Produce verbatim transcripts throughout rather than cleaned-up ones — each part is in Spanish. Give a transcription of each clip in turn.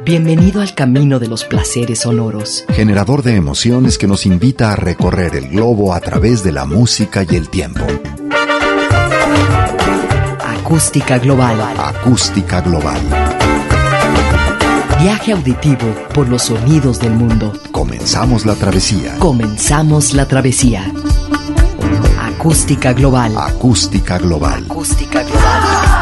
Bienvenido al camino de los placeres sonoros. Generador de emociones que nos invita a recorrer el globo a través de la música y el tiempo. Acústica Global. Acústica Global. Viaje auditivo por los sonidos del mundo. Comenzamos la travesía. Comenzamos la travesía. Acústica Global. Acústica Global. Acústica Global.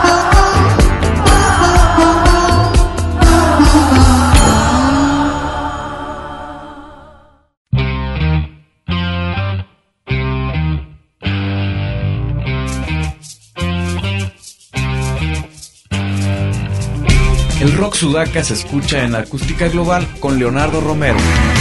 El rock sudaca se escucha en Acústica Global con Leonardo Romero.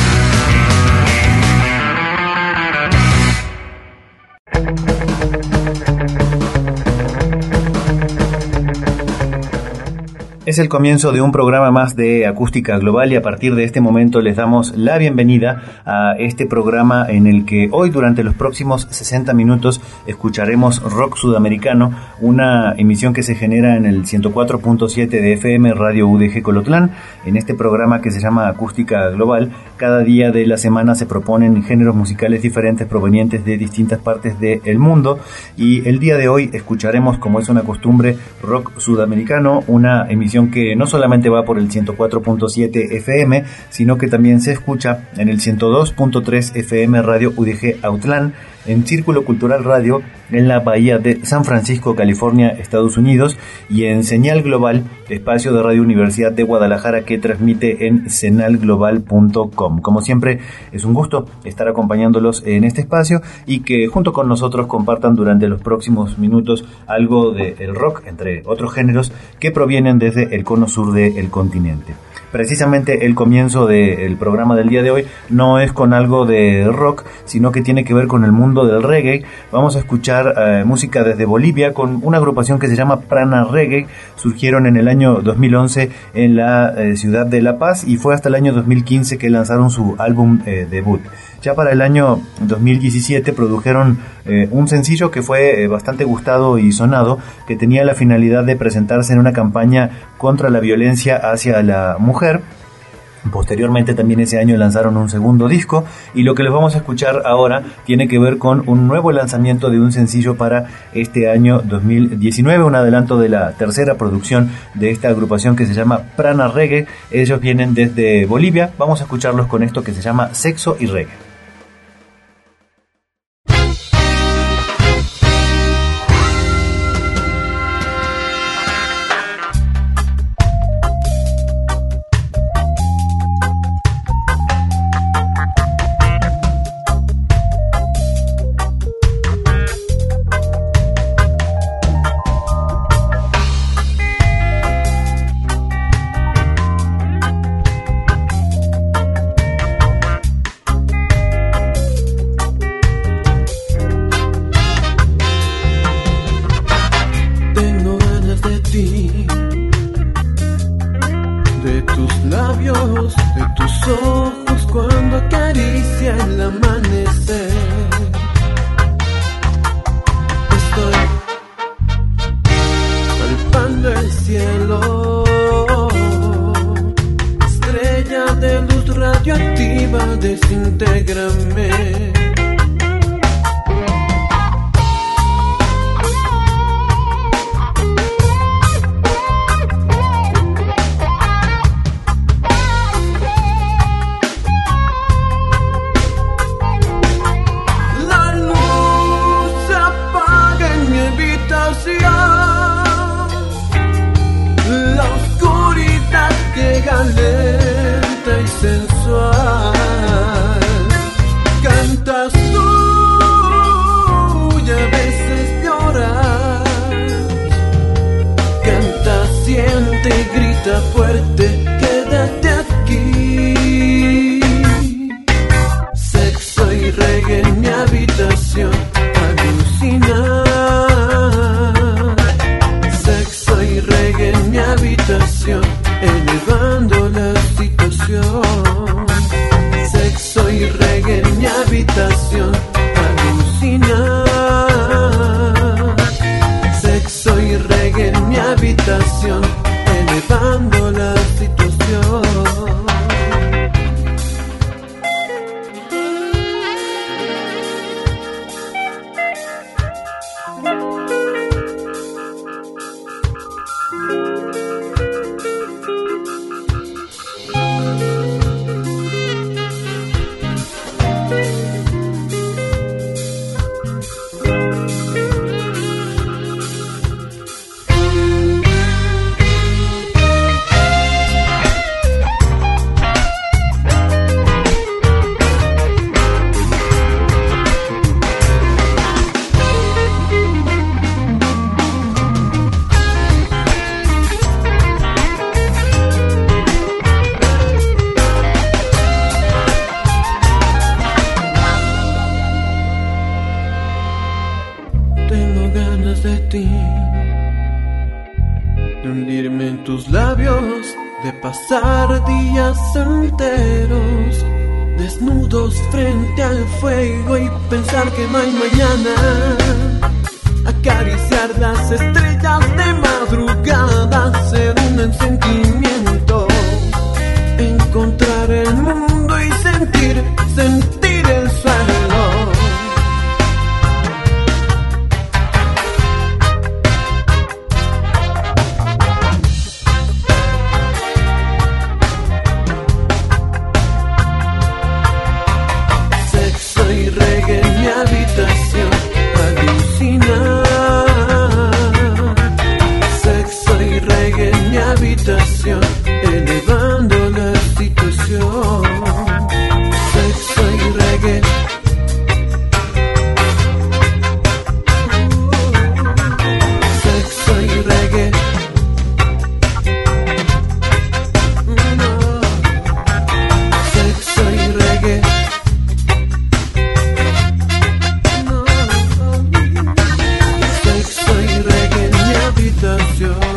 Es el comienzo de un programa más de Acústica Global y a partir de este momento les damos la bienvenida a este programa en el que hoy durante los próximos sesenta minutos escucharemos rock sudamericano, una emisión que se genera en el ciento cuatro punto siete de F M Radio U D G Colotlán. En este programa que se llama Acústica Global, cada día de la semana se proponen géneros musicales diferentes provenientes de distintas partes del mundo y el día de hoy escucharemos, como es una costumbre, rock sudamericano, una emisión que no solamente va por el ciento cuatro punto siete F M, sino que también se escucha en el ciento dos punto tres F M Radio U D G Autlán, en Círculo Cultural Radio en la Bahía de San Francisco, California, Estados Unidos, y en Señal Global, espacio de Radio Universidad de Guadalajara que transmite en senal global punto com. Como siempre, es un gusto estar acompañándolos en este espacio y que junto con nosotros compartan durante los próximos minutos algo del rock, entre otros géneros, que provienen desde el cono sur del continente. Precisamente el comienzo del programa del día de hoy no es con algo de rock, sino que tiene que ver con el mundo del reggae. Vamos a escuchar eh, música desde Bolivia con una agrupación que se llama Prana Reggae. Surgieron en el año dos mil once en la eh, ciudad de La Paz y fue hasta el año dos mil quince que lanzaron su álbum eh, debut. Ya para el año dos mil diecisiete produjeron eh, un sencillo que fue eh, bastante gustado y sonado, que tenía la finalidad de presentarse en una campaña contra la violencia hacia la mujer. Posteriormente también ese año lanzaron un segundo disco y lo que les vamos a escuchar ahora tiene que ver con un nuevo lanzamiento de un sencillo para este año dos mil diecinueve, un adelanto de la tercera producción de esta agrupación que se llama Prana Reggae. Ellos vienen desde Bolivia. Vamos a escucharlos con esto que se llama Sexo y Reggae. Sexo y reggae en mi habitación, elevando la situación. tus labios, de pasar días enteros desnudos frente al fuego y pensar que no hay mañana. Acariciar las estrellas de madrugada, ser un sentimiento. Encontrar el mundo y sentir, sentir el suelo. Sexo y reggae en mi habitación, alucina. Sexo y reggae en mi habitación, elevando la situación. Sexo y reggae. Sexo y reggae. No. Sexo y reggae. No. Sexo y reggae en mi habitación.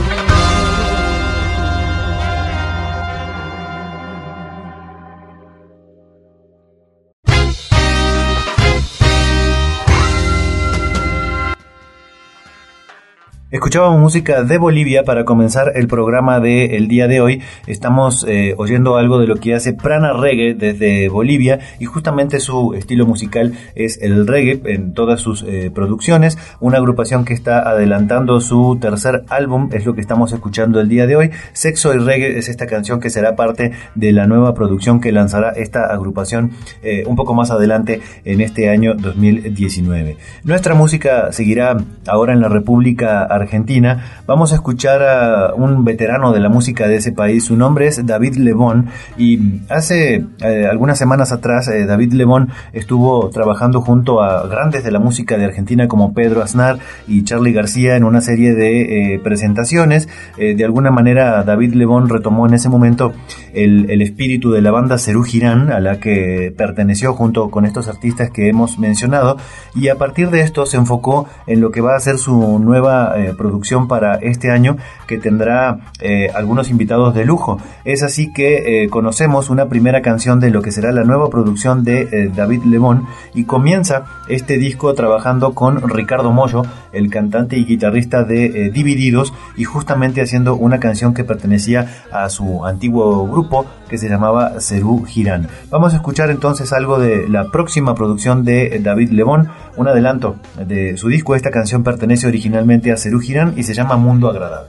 Escuchábamos música de Bolivia para comenzar el programa del día de hoy. Estamos eh, oyendo algo de lo que hace Prana Reggae desde Bolivia, y justamente su estilo musical es el reggae en todas sus eh, producciones. Una agrupación que está adelantando su tercer álbum es lo que estamos escuchando el día de hoy. Sexo y Reggae es esta canción que será parte de la nueva producción que lanzará esta agrupación eh, un poco más adelante en este año dos mil diecinueve. Nuestra música seguirá ahora en la República Argentina. Argentina. Vamos a escuchar a un veterano de la música de ese país. Su nombre es David Lebón, y hace eh, algunas semanas atrás eh, David Lebón estuvo trabajando junto a grandes de la música de Argentina como Pedro Aznar y Charly García en una serie de eh, presentaciones. Eh, de alguna manera David Lebón retomó en ese momento el, el espíritu de la banda Serú Girán, a la que perteneció junto con estos artistas que hemos mencionado, y a partir de esto se enfocó en lo que va a ser su nueva eh, producción para este año, que tendrá eh, algunos invitados de lujo. Es así que eh, conocemos una primera canción de lo que será la nueva producción de eh, David Lebón, y comienza este disco trabajando con Ricardo Mollo, el cantante y guitarrista de eh, Divididos, y justamente haciendo una canción que pertenecía a su antiguo grupo que se llamaba Serú Girán. Vamos a escuchar entonces algo de la próxima producción de David Lebón, un adelanto de su disco. Esta canción pertenece originalmente a Serú Girán y se llama Mundo Agradable.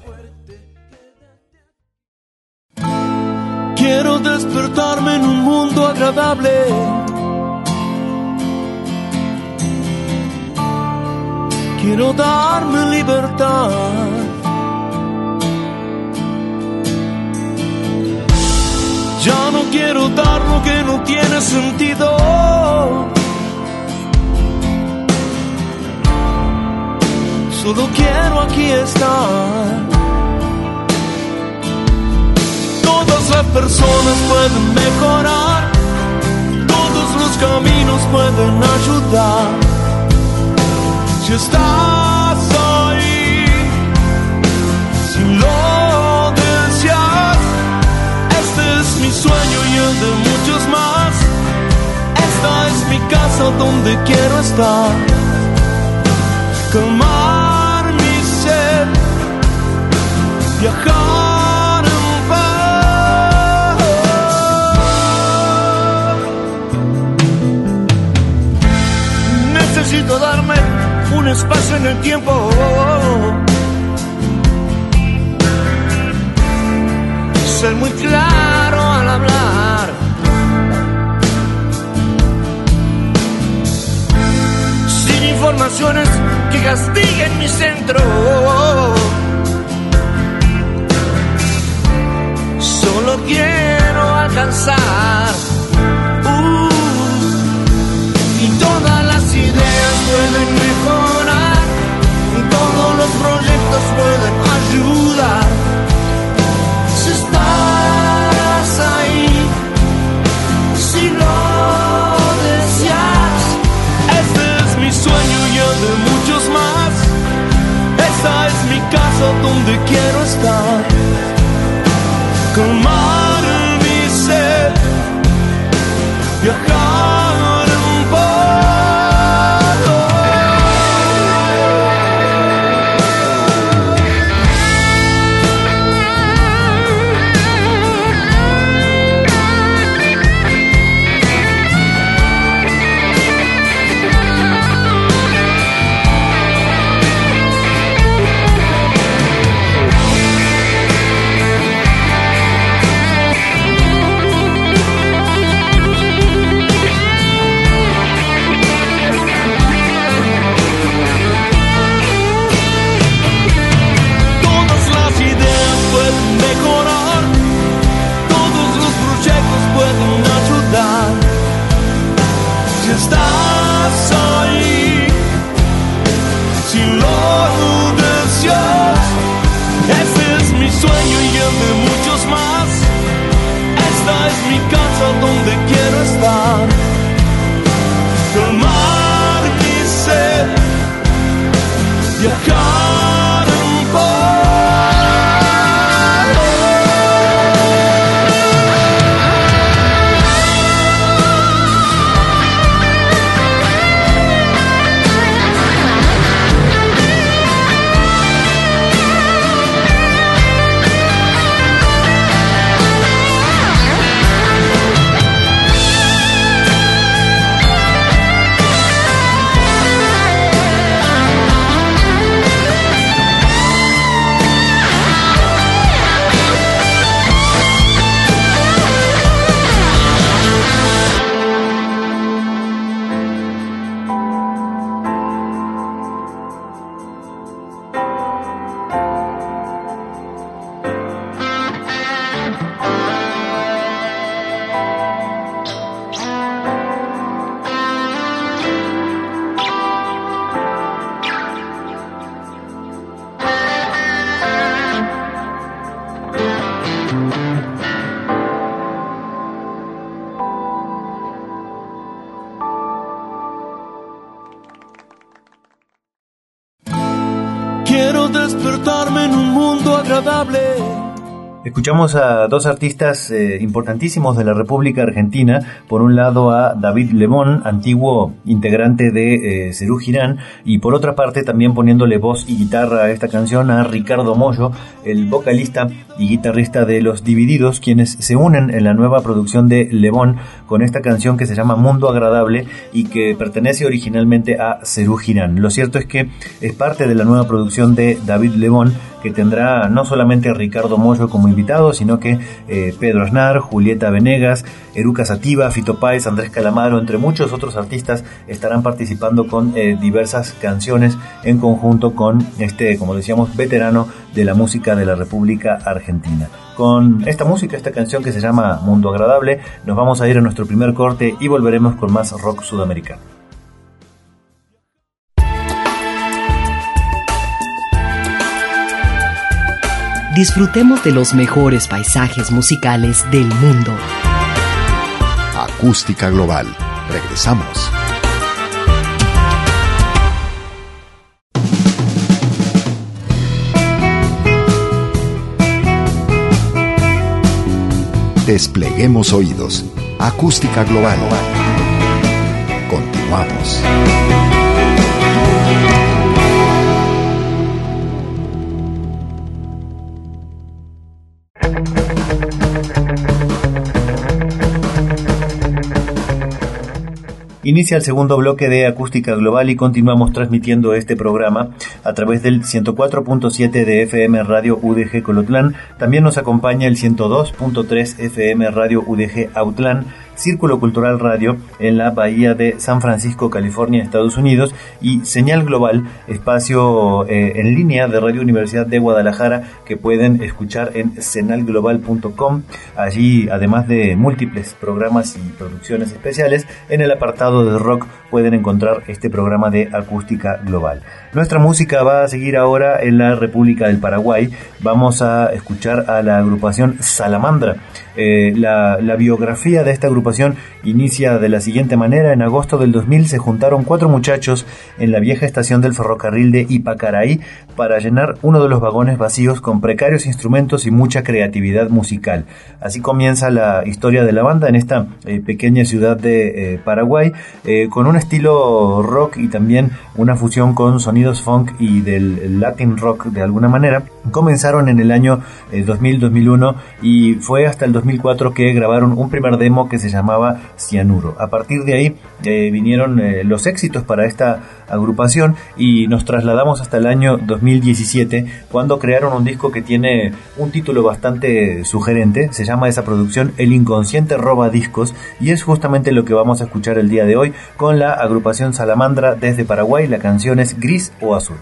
Quiero despertarme en un mundo agradable. Quiero darme libertad. Ya no quiero dar lo que no tiene sentido. Solo quiero aquí estar. Todas las personas pueden mejorar, todos los caminos pueden ayudar. Si estás ahí, si lo deseas, este es mi sueño y el de muchos más. Esta es mi casa donde quiero estar. Calmar mi sed, viajar en paz. Necesito darme un espacio en el tiempo. Ser muy claro al hablar. Sin informaciones que castiguen mi centro. Solo quiero alcanzar. Uh, y todas las ideas pueden mejorar. Todos los proyectos pueden ayudar. Si estás ahí, si lo deseas, este es mi sueño y el de muchos más. Esta es mi casa donde quiero estar. despertarme en un mundo agradable. Escuchamos a dos artistas eh, importantísimos de la República Argentina. Por un lado a David Lebón, antiguo integrante de eh, Serú Girán, y por otra parte también poniéndole voz y guitarra a esta canción a Ricardo Mollo, el vocalista y guitarrista de Los Divididos, quienes se unen en la nueva producción de Lebón con esta canción que se llama Mundo Agradable y que pertenece originalmente a Serú Girán. Lo cierto es que es parte de la nueva producción de David Lebón, que tendrá no solamente a Ricardo Mollo como invitado, sino que eh, Pedro Aznar, Julieta Venegas, Eruca Sativa, Fito Páez, Andrés Calamaro, entre muchos otros artistas, estarán participando con eh, diversas canciones en conjunto con este, como decíamos, veterano de la música de la República Argentina. Con esta música, esta canción que se llama Mundo Agradable, nos vamos a ir a nuestro primer corte y volveremos con más rock sudamericano. Disfrutemos de los mejores paisajes musicales del mundo. Acústica Global. Regresamos. Despleguemos oídos. Acústica Global. Continuamos. Inicia el segundo bloque de Acústica Global y continuamos transmitiendo este programa a través del ciento cuatro punto siete de F M Radio U D G Colotlán. También nos acompaña el ciento dos punto tres F M Radio U D G Autlán, Círculo Cultural Radio en la Bahía de San Francisco, California, Estados Unidos, y Señal Global, espacio eh, en línea de Radio Universidad de Guadalajara, que pueden escuchar en senal global punto com. Allí, además de múltiples programas y producciones especiales, en el apartado de rock pueden encontrar este programa de Acústica Global. Nuestra música va a seguir ahora en la República del Paraguay. Vamos a escuchar a la agrupación Salamandra. Eh, la, la biografía de esta agrupación inicia de la siguiente manera. En agosto del dos mil se juntaron cuatro muchachos en la vieja estación del ferrocarril de Ipacaraí para llenar uno de los vagones vacíos con precarios instrumentos y mucha creatividad musical. Así comienza la historia de la banda en esta eh, pequeña ciudad de eh, Paraguay, eh, con un estilo rock y también una fusión con sonidos funk y del Latin rock de alguna manera. Comenzaron en el año eh, dos mil dos mil uno y fue hasta el dos mil cuatro que grabaron un primer demo que se llamaba Cianuro. A partir de ahí eh, vinieron eh, los éxitos para esta agrupación y nos trasladamos hasta el año dos mil diecisiete, cuando crearon un disco que tiene un título bastante sugerente. Se llama esa producción El Inconsciente Roba Discos, y es justamente lo que vamos a escuchar el día de hoy con la agrupación Salamandra desde Paraguay. La canción es Gris o Azul.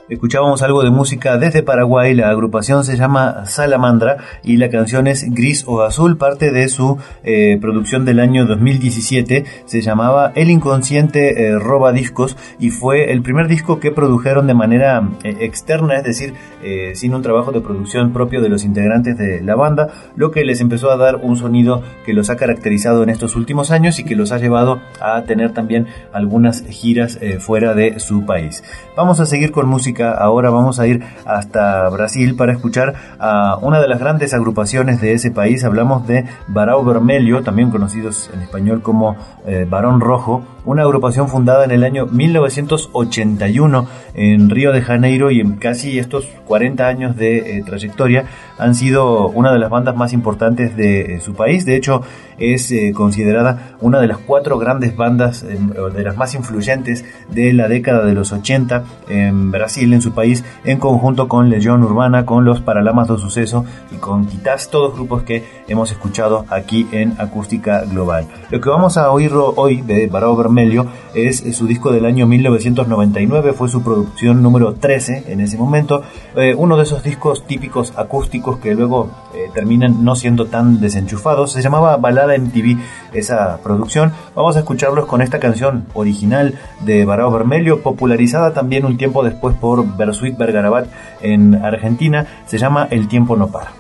Escuchábamos algo de música desde Paraguay, la agrupación se llama Salamandra y la canción es Gris o Azul, parte de su eh, producción del año dos mil diecisiete, se llamaba El Inconsciente eh, Roba Discos y fue el primer disco que produjeron de manera eh, externa, es decir, eh, sin un trabajo de producción propio de los integrantes de la banda, lo que les empezó a dar un sonido que los ha caracterizado en estos últimos años y que los ha llevado a tener también algunas giras eh, fuera de su país. Vamos a seguir con música. Ahora vamos a ir hasta Brasil para escuchar a una de las grandes agrupaciones de ese país. Hablamos de Barão Vermelho, también conocidos en español como eh, Barón Rojo, una agrupación fundada en el año mil novecientos ochenta y uno en Río de Janeiro, y en casi estos cuarenta años de eh, trayectoria han sido una de las bandas más importantes de eh, su país. De hecho, es eh, considerada una de las cuatro grandes bandas, eh, de las más influyentes de la década de los ochenta en Brasil, en su país, en conjunto con Legión Urbana, con los Paralamas do Suceso y con Quizás, todos grupos que hemos escuchado aquí en Acústica Global. Lo que vamos a oír hoy de Barão Vermelho es su disco del año mil novecientos noventa y nueve, fue su producción número trece en ese momento, eh, uno de esos discos típicos acústicos que luego eh, terminan no siendo tan desenchufados. Se llamaba Balada M T V esa producción. Vamos a escucharlos con esta canción original de Barão Vermelho, popularizada también un tiempo después por Bersuit Vergarabat en Argentina. Se llama El Tiempo No Para.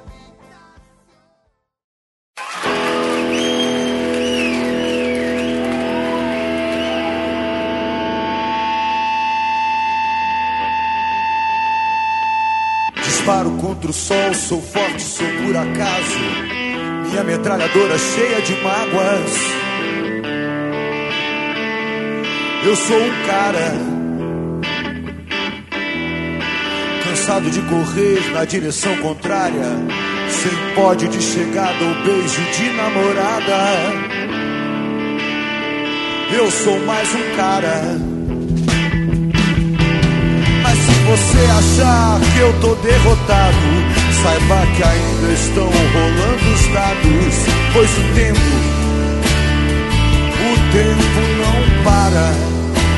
Disparo contra o sol, sou forte, sou por acaso. Minha metralhadora cheia de mágoas. Eu sou um cara cansado de correr na direção contrária, sem pódio de chegada ou beijo de namorada. Eu sou mais um cara. Mas se você achar que eu tô derrotado, saiba que ainda estão rolando os dados, pois o tempo, o tempo não para.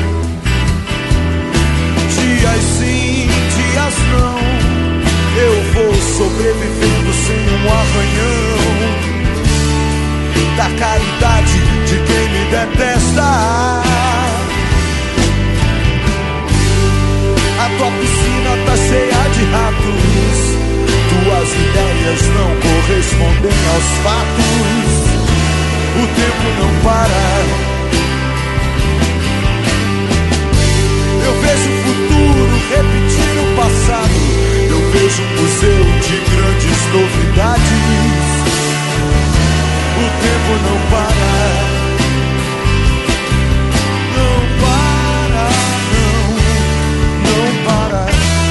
Dias sim, dias não, eu vou sobrevivendo sem um arranhão da caridade de quem me detesta. A tua piscina tá cheia de ratos, tuas ideias não correspondem aos fatos. O tempo não para. Eu vejo o futuro repetir o passado. Eu vejo um museu de grandes novidades. O tempo não para. Não para, não, não para.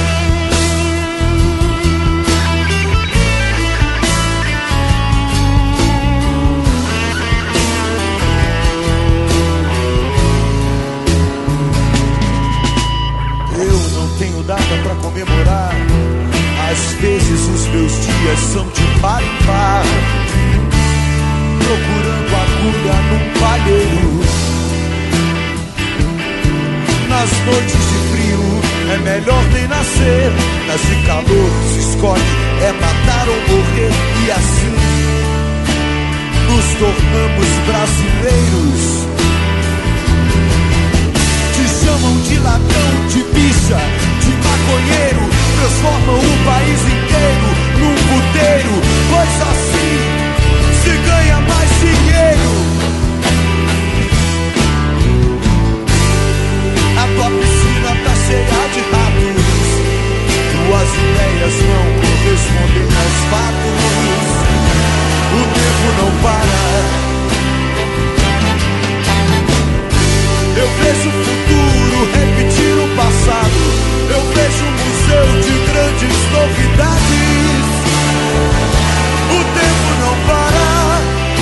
Tenho data pra comemorar. Às vezes os meus dias são de par em par, procurando agulha num palheiro. Nas noites de frio é melhor nem nascer, nas de calor se escolhe é matar ou morrer. E assim nos tornamos brasileiros. Te chamam de ladrão, de bicha, de maconheiro, transformam o país inteiro num puteiro, pois assim se ganha mais dinheiro. A tua piscina tá cheia de ratos, tuas ideias não correspondem aos fatos. O tempo não para. Eu vejo o futuro repetir o passado. Eu vejo um museu de grandes novidades. O tempo não para.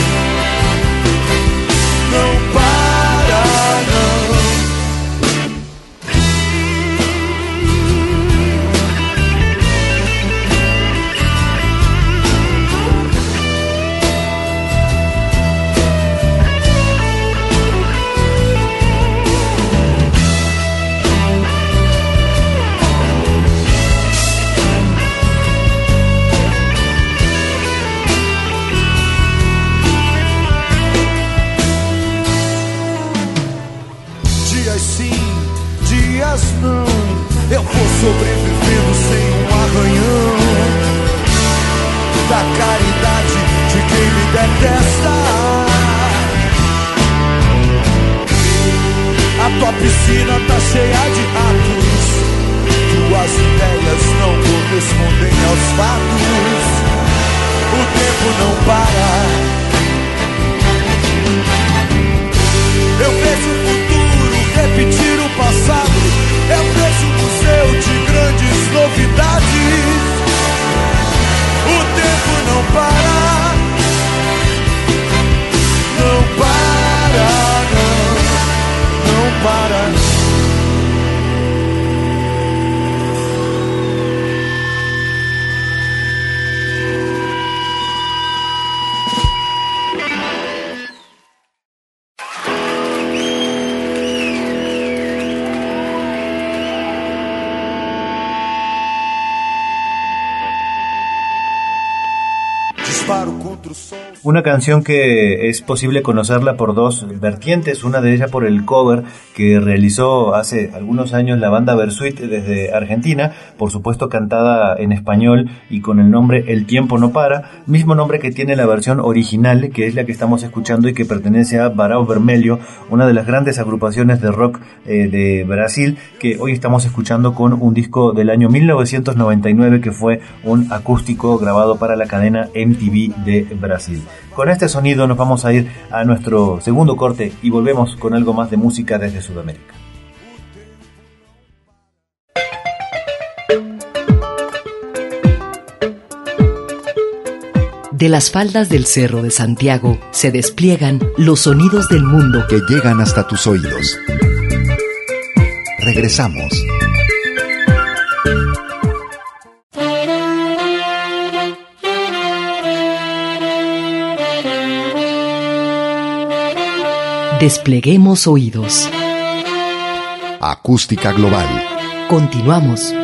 Una canción que es posible conocerla por dos vertientes, una de ellas por el cover que realizó hace algunos años la banda Versuit desde Argentina, por supuesto cantada en español y con el nombre El Tiempo No Para, mismo nombre que tiene la versión original, que es la que estamos escuchando y que pertenece a Barão Vermelho, una de las grandes agrupaciones de rock eh, de Brasil, que hoy estamos escuchando con un disco del año mil novecientos noventa y nueve que fue un acústico grabado para la cadena M T V de Brasil. Con este sonido nos vamos a ir a nuestro segundo corte y volvemos con algo más de música desde Sudamérica. De las faldas del Cerro de Santiago se despliegan los sonidos del mundo que llegan hasta tus oídos. Regresamos. Despleguemos oídos. Acústica Global. Continuamos.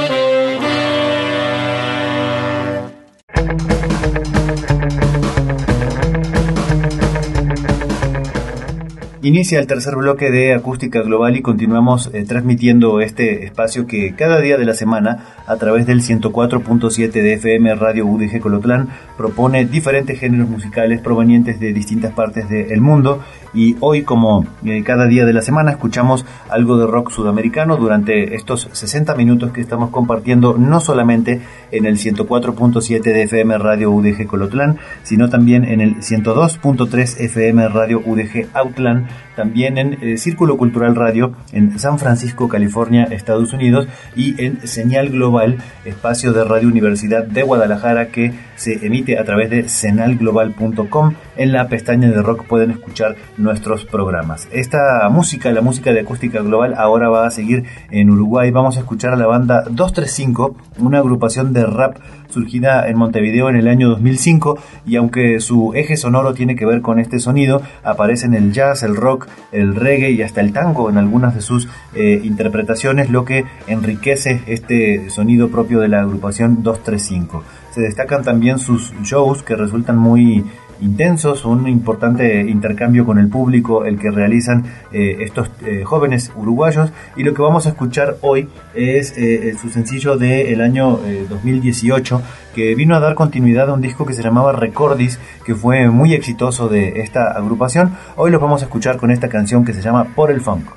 Inicia el tercer bloque de Acústica Global y continuamos eh, transmitiendo este espacio que cada día de la semana a través del ciento cuatro punto siete de F M Radio U D G Colotlán propone diferentes géneros musicales provenientes de distintas partes del mundo, y hoy, como eh, cada día de la semana, escuchamos algo de rock sudamericano durante estos sesenta minutos que estamos compartiendo no solamente en el ciento cuatro punto siete de F M Radio U D G Colotlán, sino también en el ciento dos punto tres F M Radio U D G Autlán, también en eh, Círculo Cultural Radio en San Francisco, California, Estados Unidos, y en Señal Global, espacio de Radio Universidad de Guadalajara que se emite a través de senal global punto com. En la pestaña de rock pueden escuchar nuestros programas. Esta música, la música de Acústica Global, ahora va a seguir en Uruguay. Vamos a escuchar a la banda dos tres cinco, una agrupación de rap surgida en Montevideo en el año dos mil cinco, y aunque su eje sonoro tiene que ver con este sonido, aparecen el jazz, el rock, el reggae y hasta el tango en algunas de sus eh, interpretaciones, lo que enriquece este sonido propio de la agrupación dos tres cinco. Se destacan también sus shows, que resultan muy intensos, un importante intercambio con el público el que realizan eh, estos eh, jóvenes uruguayos, y lo que vamos a escuchar hoy es eh, su sencillo del año eh, dos mil dieciocho, que vino a dar continuidad a un disco que se llamaba Recordis, que fue muy exitoso de esta agrupación. Hoy los vamos a escuchar con esta canción que se llama Por el Funk.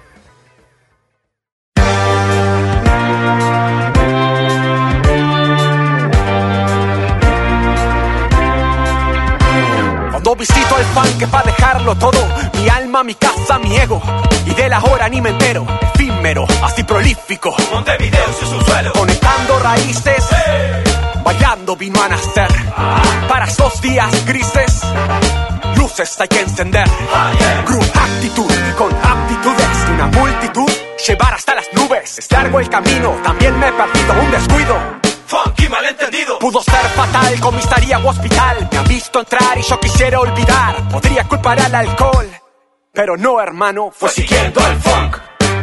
Cuando visito el funk es pa' dejarlo todo, mi alma, mi casa, mi ego, y de la hora ni me entero, efímero, así prolífico, Montevideo y su suelo, conectando raíces, hey. Bailando vino a nacer, ah. Para esos días grises, luces hay que encender, ah, yeah. Groove actitud, con aptitudes de una multitud, llevar hasta las nubes, es largo el camino, también me he perdido un descuido. Funky malentendido. Pudo ser fatal, comisaría u hospital. Me han visto entrar y yo quisiera olvidar. Podría culpar al alcohol, pero no, hermano, fue siguiendo el funk.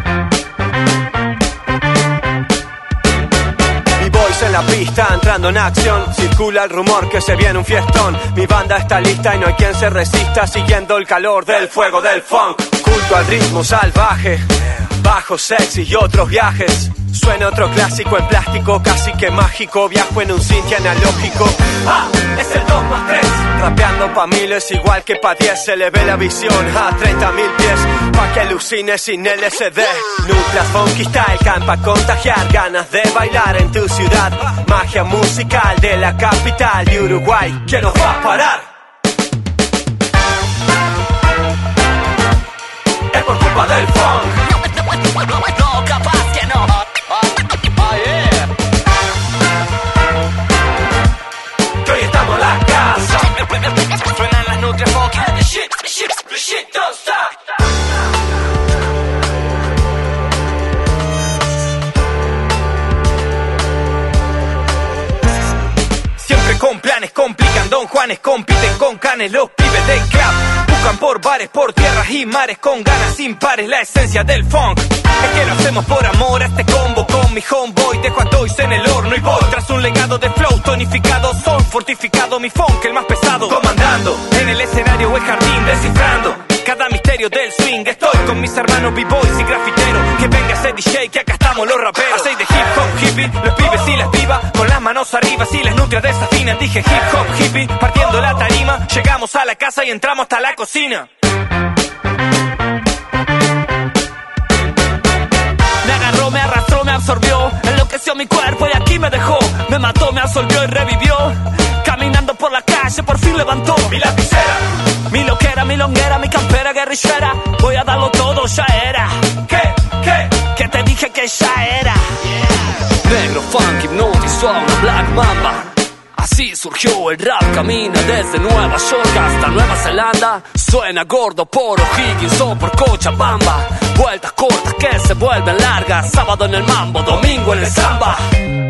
Mi voice en la pista, entrando en acción. Circula el rumor que se viene un fiestón. Mi banda está lista y no hay quien se resista, siguiendo el calor del fuego del funk. Culto al ritmo salvaje, bajo sexy y otros viajes. Suena otro clásico en plástico, casi que mágico. Viajo en un synth analógico. Ah, es el dos más tres. Rapeando pa' miles igual que pa' diez. Se le ve la visión a treinta mil pies, pa' que alucine sin L C D. Nucleas funky style, campa contagiar. Ganas de bailar en tu ciudad. Magia musical de la capital de Uruguay, ¿quién nos va a parar? Es por culpa del funk. No, capaz que no. Oh, yeah. Que hoy estamos en la casa. Suenan las nucleas funky. The shit, the shit, the shit don't stop. Siempre con planes complican, Don Juanes compiten con canes, los pibes del club. Tocan por bares, por tierras y mares, con ganas sin pares, la esencia del funk. Es que lo hacemos por amor a este combo. Con mi homeboy dejo a Toys en el horno y voy tras un legado de flow tonificado, son fortificado, mi funk el más pesado. Comandando en el escenario o el jardín, descifrando cada misterio del swing. Estoy con mis hermanos b-boys y grafiteros. Que venga ese D J, que acá estamos los raperos. Soy de hip hop hippie, los pibes y las pibas con las manos arriba, si las nutrias desafinan. Dije hip hop hippie, partiendo la tarima. Llegamos a la casa y entramos hasta la cocina. Me agarró, me arrastró, me absorbió, enloqueció mi cuerpo y aquí me dejó. Me mató, me absolvió y revivió. Caminando por la calle por fin levantó mi lapicera, mi loquera, mi longuera, mi campera guerrillera. Voy a darlo todo, ya era. ¿Qué? ¿Qué? Que te dije que ya era. Yeah. Negro, funk, hipnotizó a una Black Mamba. Así surgió el rap, camina desde Nueva York hasta Nueva Zelanda. Suena gordo por O'Higgins o por Cochabamba. Vueltas cortas que se vuelven largas. Sábado en el mambo, domingo en el samba.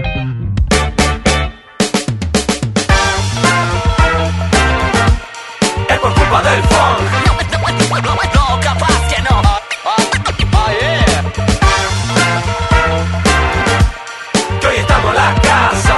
Es por culpa del funk. No, capaz que no. Oh, yeah. Que hoy estamos en la casa.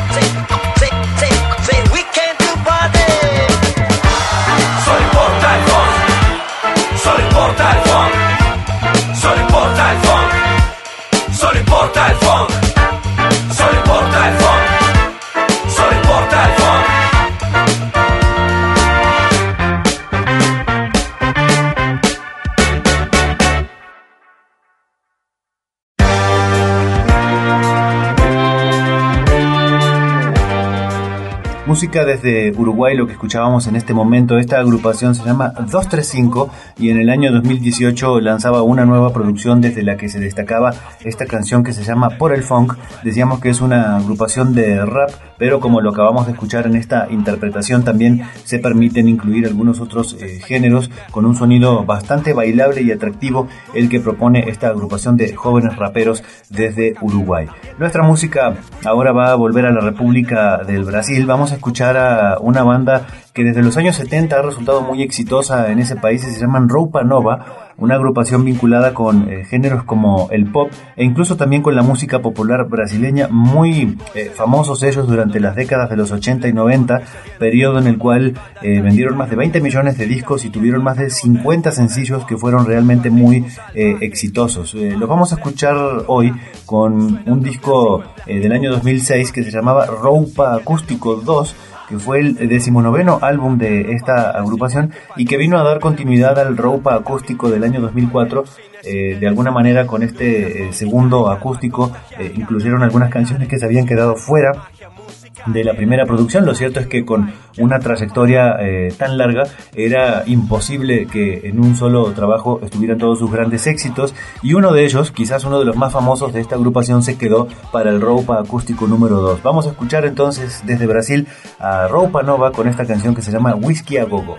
Solo importa el funk. Solo importa el funk. Solo importa el funk. Solo importa el funk. Solo importa el funk. Solo importa el funk. Música desde Uruguay, lo que escuchábamos en este momento. Esta agrupación se llama dos tres cinco y en el año dos mil dieciocho lanzaba una nueva producción desde la que se destacaba esta canción que se llama Por el Funk. Decíamos que es una agrupación de rap, pero como lo acabamos de escuchar en esta interpretación, también se permiten incluir algunos otros eh, géneros con un sonido bastante bailable y atractivo, el que propone esta agrupación de jóvenes raperos desde Uruguay. Nuestra música ahora va a volver a la República del Brasil. Vamos a escuchar a una banda que desde los años setenta ha resultado muy exitosa en ese país y se llaman Roupa Nova, una agrupación vinculada con eh, géneros como el pop e incluso también con la música popular brasileña, muy eh, famosos ellos durante las décadas de los ochenta y noventa, periodo en el cual eh, vendieron más de veinte millones de discos y tuvieron más de cincuenta sencillos que fueron realmente muy eh, exitosos. Eh, los vamos a escuchar hoy con un disco eh, del año dos mil seis que se llamaba Roupa Acústico dos, que fue el decimonoveno álbum de esta agrupación y que vino a dar continuidad al Roupa Acústico del año dos mil cuatro. Eh, de alguna manera con este eh, segundo acústico eh, incluyeron algunas canciones que se habían quedado fuera de la primera producción. Lo cierto es que con una trayectoria eh, tan larga era imposible que en un solo trabajo estuvieran todos sus grandes éxitos, y uno de ellos, quizás uno de los más famosos de esta agrupación, se quedó para el Roupa Acústico número dos. Vamos a escuchar entonces desde Brasil a Roupa Nova con esta canción que se llama Whisky a Gogo.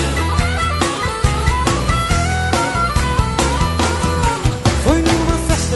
Foi numa festa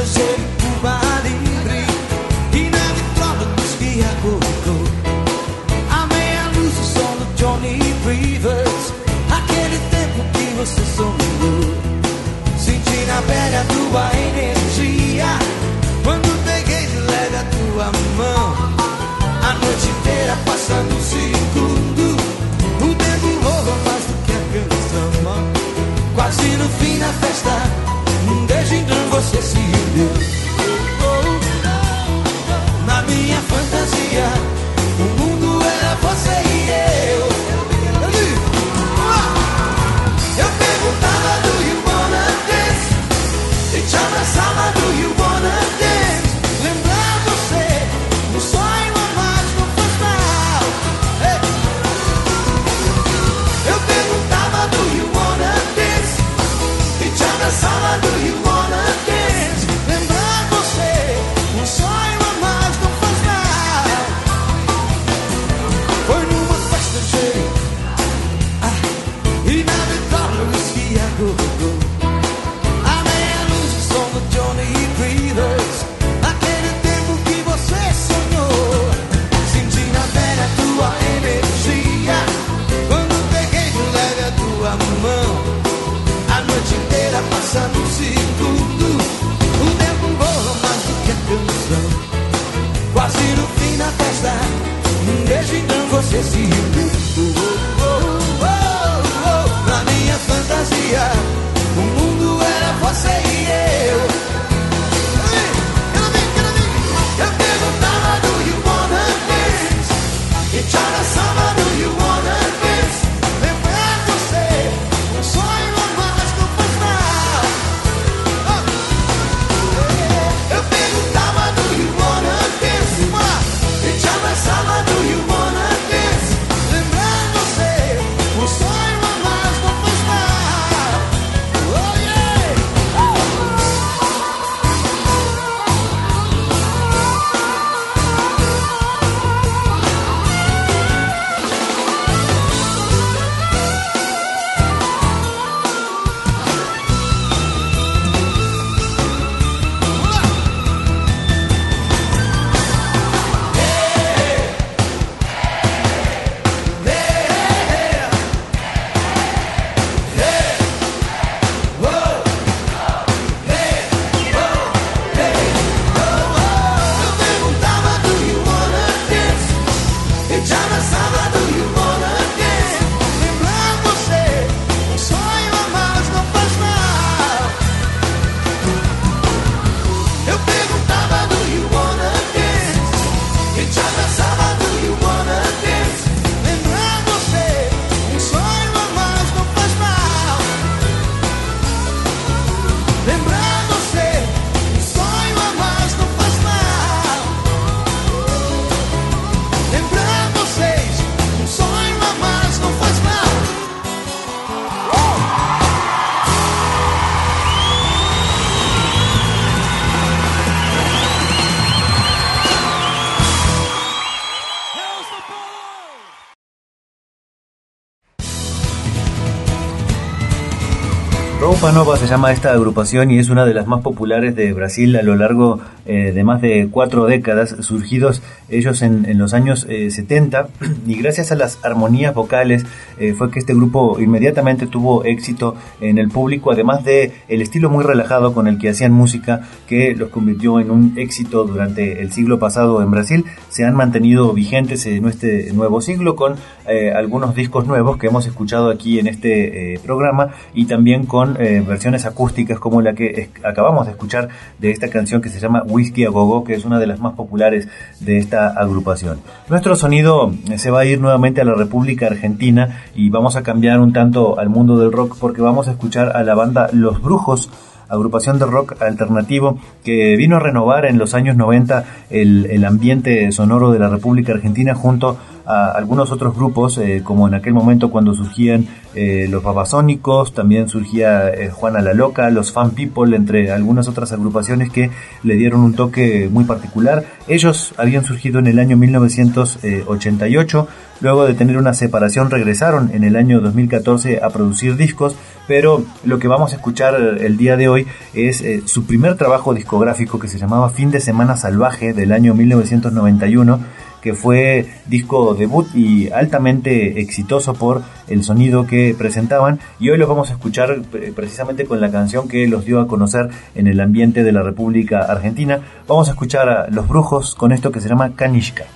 Bossa Nova se llama esta agrupación y es una de las más populares de Brasil a lo largo eh, de más de cuatro décadas, surgidos ellos en, en los años eh, setenta, y gracias a las armonías vocales eh, fue que este grupo inmediatamente tuvo éxito en el público, además de el estilo muy relajado con el que hacían música que los convirtió en un éxito durante el siglo pasado en Brasil. Se han mantenido vigentes en este nuevo siglo con eh, algunos discos nuevos que hemos escuchado aquí en este eh, programa, y también con eh, versiones acústicas como la que es, acabamos de escuchar de esta canción que se llama Whisky a Gogo, que es una de las más populares de esta agrupación. Nuestro sonido se va a ir nuevamente a la República Argentina y vamos a cambiar un tanto al mundo del rock porque vamos a escuchar a la banda Los Brujos, agrupación de rock alternativo que vino a renovar en los años noventa el, el ambiente sonoro de la República Argentina junto a algunos otros grupos, eh, como en aquel momento cuando surgían eh, los Babasónicos, también surgía eh, Juana la Loca, los Fan People, entre algunas otras agrupaciones que le dieron un toque muy particular. Ellos habían surgido en el año mil novecientos ochenta y ocho, luego de tener una separación regresaron en el año dos mil catorce a producir discos, pero lo que vamos a escuchar el día de hoy es eh, su primer trabajo discográfico que se llamaba Fin de Semana Salvaje del año mil novecientos noventa y uno, que fue disco debut y altamente exitoso por el sonido que presentaban, y hoy los vamos a escuchar precisamente con la canción que los dio a conocer en el ambiente de la República Argentina. Vamos a escuchar a Los Brujos con esto que se llama Kanishka.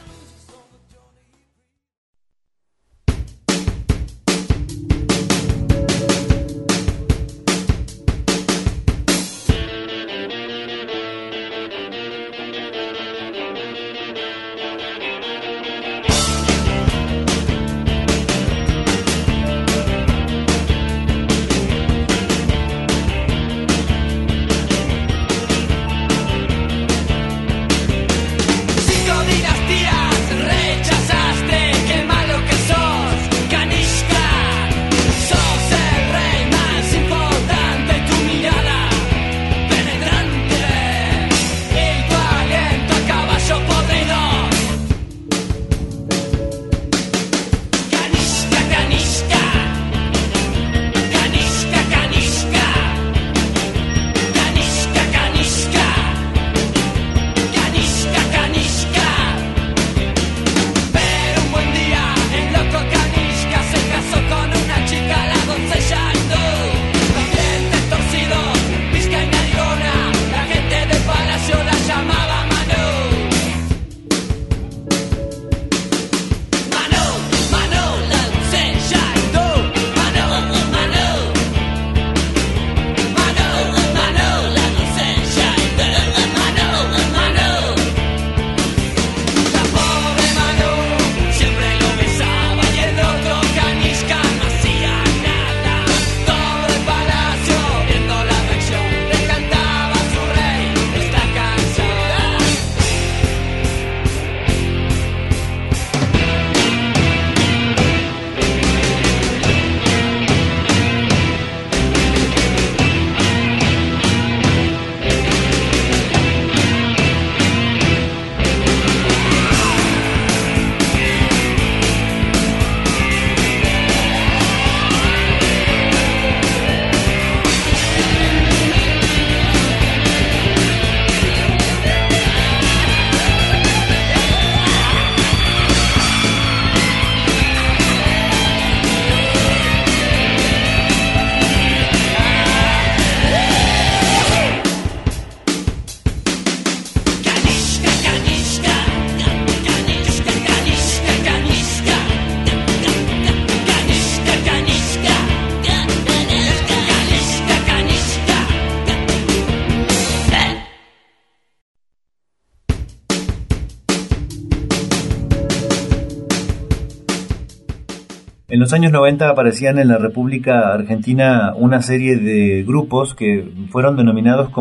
En los años noventa aparecían en la República Argentina una serie de grupos que fueron denominados como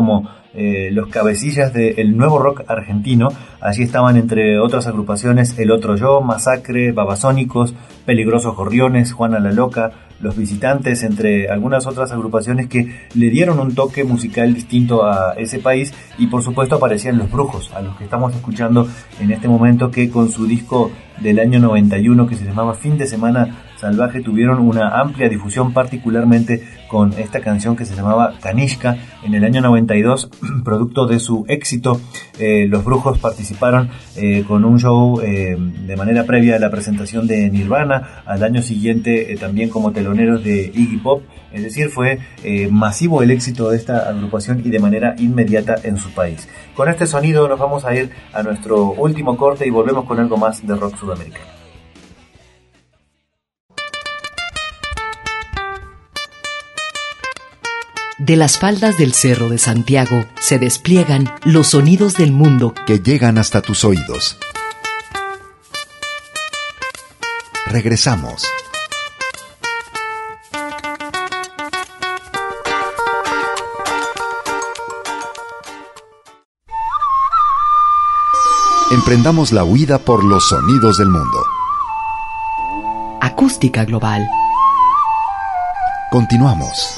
eh, los cabecillas del nuevo rock argentino. Allí estaban, entre otras agrupaciones, El Otro Yo, Masacre, Babasónicos, Peligrosos Gorriones, Juana la Loca, Los Visitantes, entre algunas otras agrupaciones que le dieron un toque musical distinto a ese país. Y por supuesto aparecían Los Brujos, a los que estamos escuchando en este momento, que con su disco del año noventa y uno que se llamaba Fin de Semana Salvaje tuvieron una amplia difusión, particularmente con esta canción que se llamaba Kanishka. En el año noventa y dos, producto de su éxito, eh, Los Brujos participaron eh, con un show eh, de manera previa a la presentación de Nirvana, al año siguiente eh, también como teloneros de Iggy Pop. Es decir, fue eh, masivo el éxito de esta agrupación y de manera inmediata en su país. Con este sonido nos vamos a ir a nuestro último corte y volvemos con algo más de rock sudamericano. De las faldas del Cerro de Santiago se despliegan los sonidos del mundo que llegan hasta tus oídos. Regresamos. Emprendamos la huida por los sonidos del mundo. Acústica Global. Continuamos.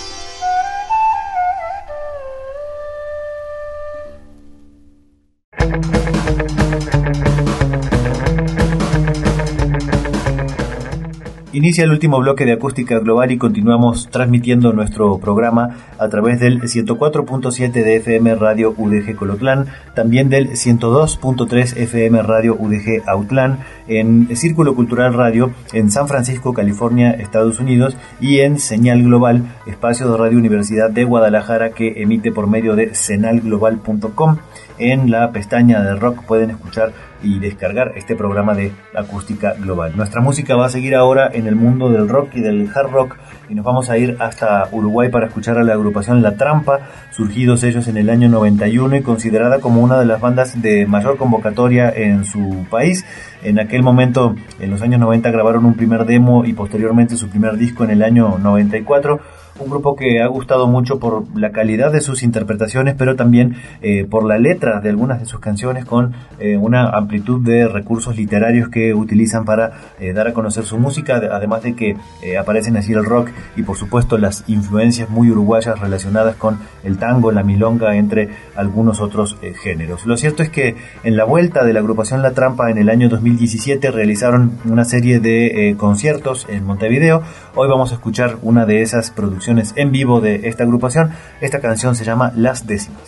Inicia el último bloque de Acústica Global y continuamos transmitiendo nuestro programa a través del ciento cuatro punto siete de F M Radio U D G Colotlán, también del ciento dos punto tres F M Radio U D G Autlán, en Círculo Cultural Radio en San Francisco, California, Estados Unidos, y en Señal Global, espacio de Radio Universidad de Guadalajara que emite por medio de senal global punto com. En la pestaña de rock pueden escuchar y descargar este programa de Acústica Global. Nuestra música va a seguir ahora en el mundo del rock y del hard rock, y nos vamos a ir hasta Uruguay para escuchar a la agrupación La Trampa, surgidos ellos en el año noventa y uno y considerada como una de las bandas de mayor convocatoria en su país. En aquel momento, en los años noventa, grabaron un primer demo y posteriormente su primer disco en el año noventa y cuatro. Un grupo que ha gustado mucho por la calidad de sus interpretaciones, pero también eh, por la letra de algunas de sus canciones, con eh, una amplitud de recursos literarios que utilizan para eh, dar a conocer su música, además de que eh, aparecen así el rock y por supuesto las influencias muy uruguayas relacionadas con el tango, la milonga, entre algunos otros eh, géneros. Lo cierto es que en la vuelta de la agrupación La Trampa en el año dos mil diecisiete realizaron una serie de eh, conciertos en Montevideo. Hoy vamos a escuchar una de esas producciones en vivo de esta agrupación. Esta canción se llama Las Décimas.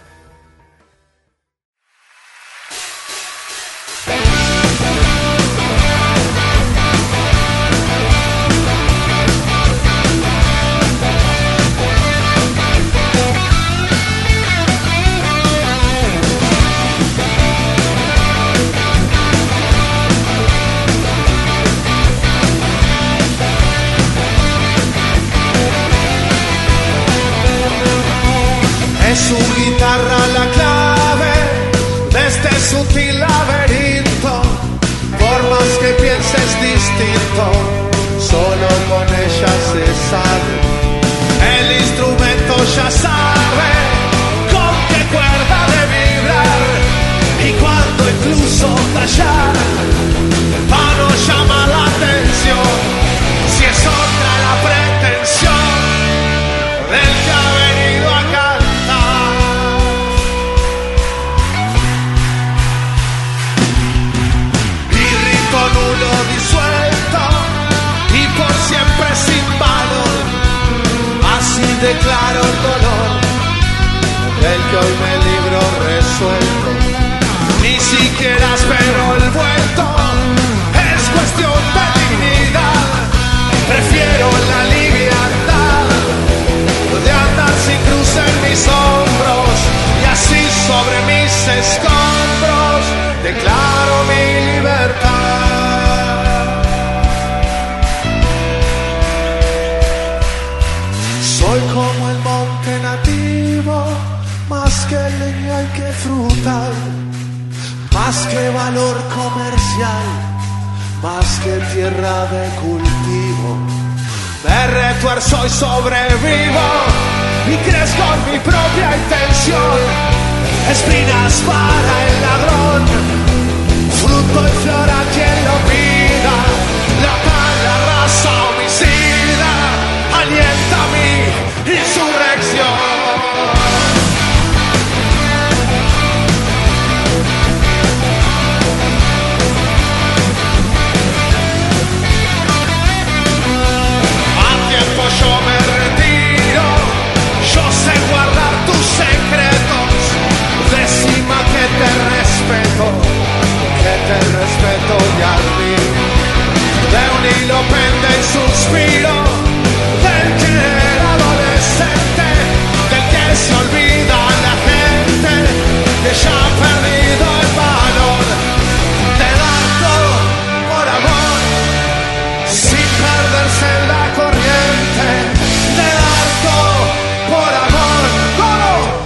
Su guitarra la clave de este sutil laberinto. Por más que pienses distinto, solo con ella se sabe. El instrumento ya sabe con qué cuerda de vibrar y cuando incluso tallar para no llamar la atención. Si es otra la pretensión del que ha venido a cantar. Nulo disuelto y por siempre sin valor, así declaro el dolor del que hoy me libro resuelto. Ni siquiera espero el vuelto, es cuestión de dignidad. Prefiero la liviandad de andar sin cruz en mis hombros y así sobre mis escombros declaro mi libertad. Soy como el monte nativo, más que leña y que frutal, más que valor comercial, más que tierra de cultivo. Me retuerzo y sobrevivo y crezco en mi propia intención. Espinas para el ladrón, fruto y flor a quien lo pida. La talla raza homicida alienta mi insurrección. Yo me retiro, yo sé guardar tus secretos. Decima que te respeto, que te respeto y al fin. De un hilo pende el suspiro del que era adolescente, del que se olvida la gente, que ya ha perdido el valor de dar todo por amor, sin perderse en la corriente, de dar todo por amor, todo.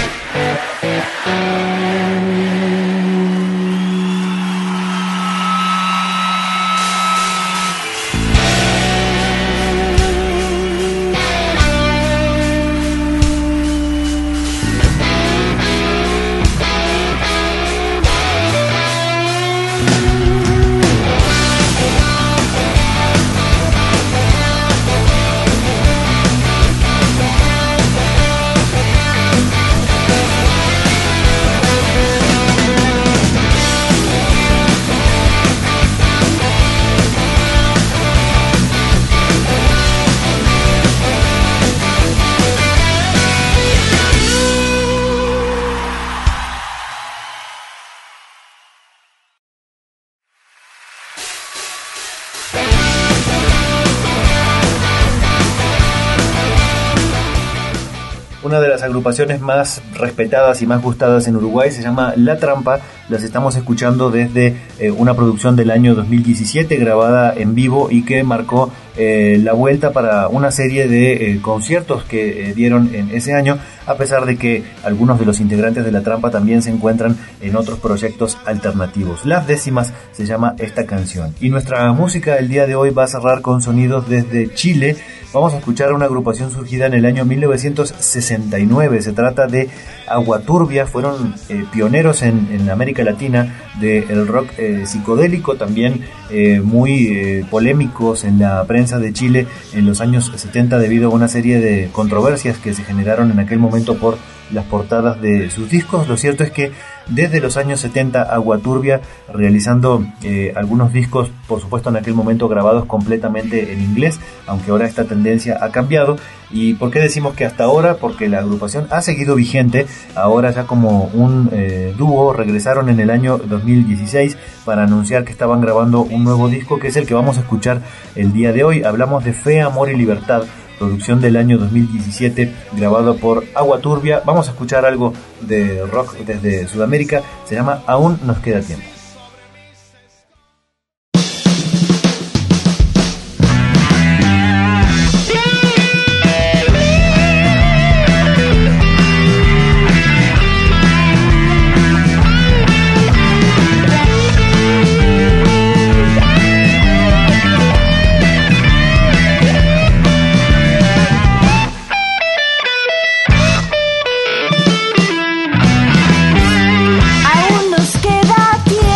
Una de las agrupaciones más respetadas y más gustadas en Uruguay se llama La Trampa. Las estamos escuchando desde eh, una producción del año dos mil diecisiete grabada en vivo y que marcó eh, la vuelta para una serie de eh, conciertos que eh, dieron en ese año, a pesar de que algunos de los integrantes de La Trampa también se encuentran en otros proyectos alternativos. Las Décimas se llama esta canción. Y nuestra música el día de hoy va a cerrar con sonidos desde Chile. Vamos a escuchar a una agrupación surgida en el año mil novecientos sesenta y nueve. Se trata de Agua Turbia. Fueron eh, pioneros en, en América Latina del rock eh, psicodélico, también eh, muy eh, polémicos en la prensa de Chile en los años setenta debido a una serie de controversias que se generaron en aquel momento por las portadas de sus discos. Lo cierto es que desde los años setenta Agua Turbia realizando eh, algunos discos, por supuesto en aquel momento grabados completamente en inglés, aunque ahora esta tendencia ha cambiado. ¿Y por qué decimos que hasta ahora? Porque la agrupación ha seguido vigente, ahora ya como un eh, dúo. Regresaron en el año dos mil dieciséis para anunciar que estaban grabando un nuevo disco, que es el que vamos a escuchar el día de hoy. Hablamos de Fe, Amor y Libertad, producción del año dos mil diecisiete, grabado por Agua Turbia. Vamos a escuchar algo de rock desde Sudamérica, se llama Aún nos queda tiempo. Aún nos queda tiempo.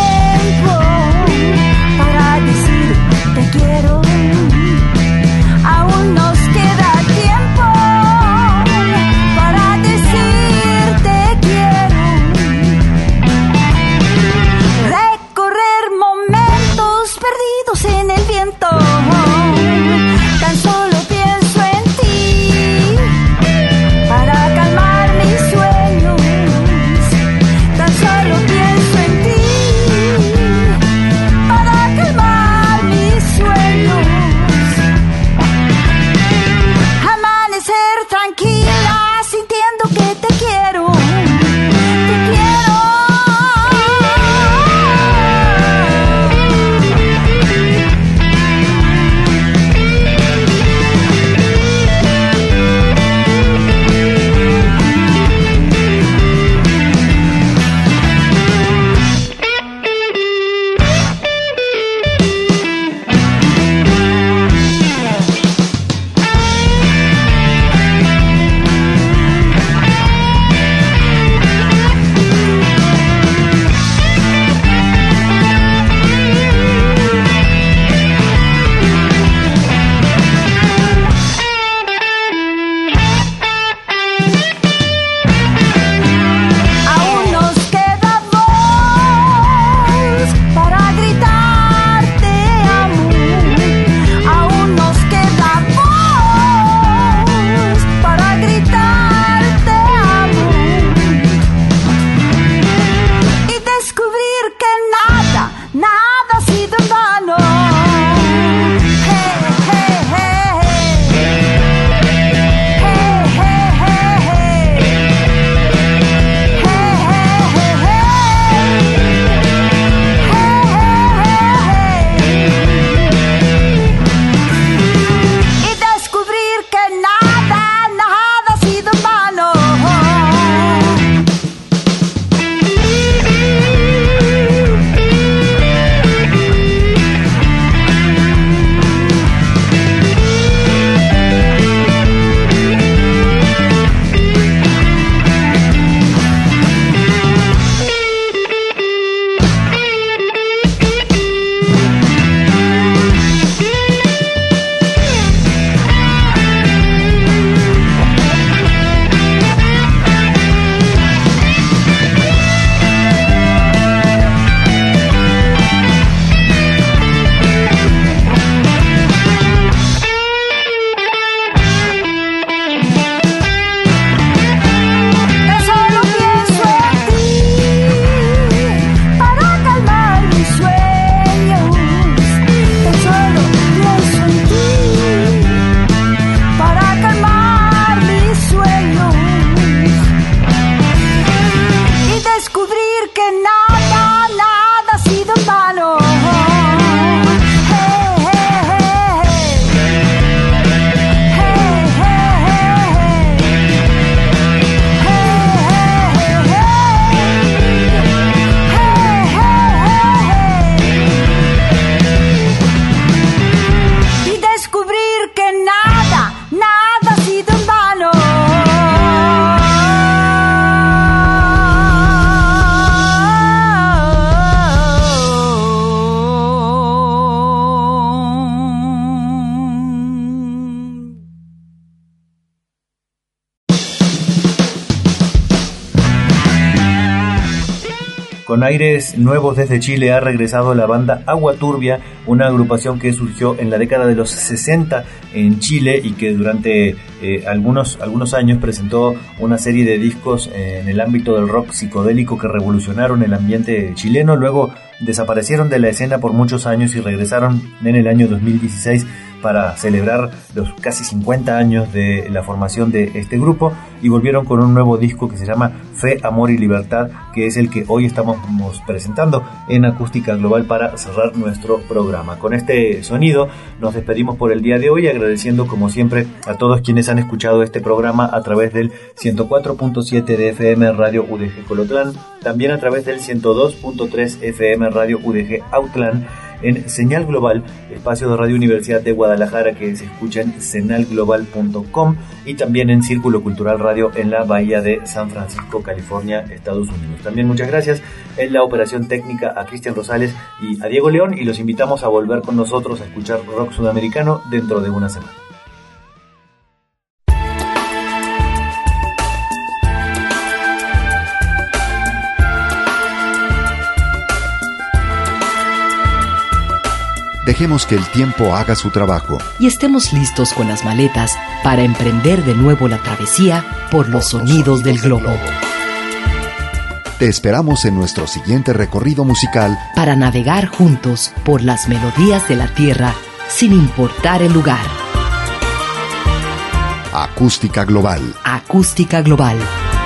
que nada, nada ha sido en vano. Con aires nuevos desde Chile ha regresado la banda Agua Turbia, una agrupación que surgió en la década de los sesenta en Chile y que durante eh, algunos, algunos años presentó una serie de discos eh, en el ámbito del rock psicodélico que revolucionaron el ambiente chileno. Luego desaparecieron de la escena por muchos años y regresaron en el año dos mil dieciséis para celebrar los casi cincuenta años de la formación de este grupo, y volvieron con un nuevo disco que se llama Fe, Amor y Libertad, que es el que hoy estamos presentando en Acústica Global para cerrar nuestro programa. Con este sonido nos despedimos por el día de hoy, agradeciendo como siempre a todos quienes han escuchado este programa a través del ciento cuatro punto siete de F M Radio U D G Colotlán, también a través del ciento dos punto tres F M Radio U D G Autlán, en Señal Global, espacio de Radio Universidad de Guadalajara que se escucha en senal global punto com, y también en Círculo Cultural Radio en la Bahía de San Francisco, California, Estados Unidos. También muchas gracias en la operación técnica a Cristian Rosales y a Diego León, y los invitamos a volver con nosotros a escuchar rock sudamericano dentro de una semana. Dejemos que el tiempo haga su trabajo. Y estemos listos con las maletas para emprender de nuevo la travesía por los sonidos del globo. Te esperamos en nuestro siguiente recorrido musical para navegar juntos por las melodías de la tierra sin importar el lugar. Acústica Global. Acústica Global.